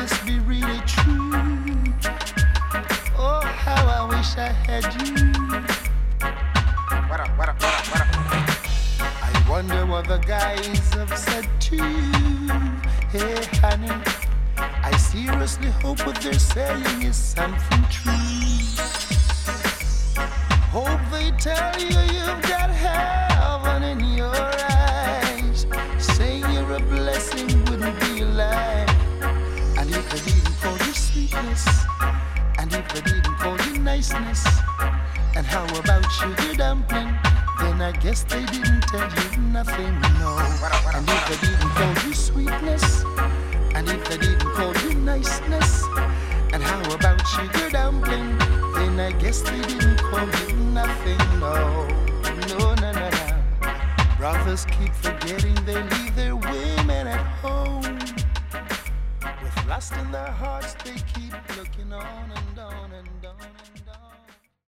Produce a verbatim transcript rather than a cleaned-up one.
must be really true. Oh, how I wish I had you. What up, what up, what up, what up? I wonder what the guys have said to you. Hey, honey, I seriously hope what they're saying is something true. Hope they tell you you've got heaven in your eyes. Saying you're a blessing wouldn't be a lie. And if they didn't call you sweetness, and if they didn't call you niceness, and how about sugar dumpling, then I guess they didn't tell you nothing, no. And if they didn't call you sweetness, and if they didn't call you niceness, and how about sugar dumpling, then I guess they didn't call you nothing, no. No, no, no, no. Brothers keep forgetting they leave their women at home. With lust in their hearts, they keep looking on and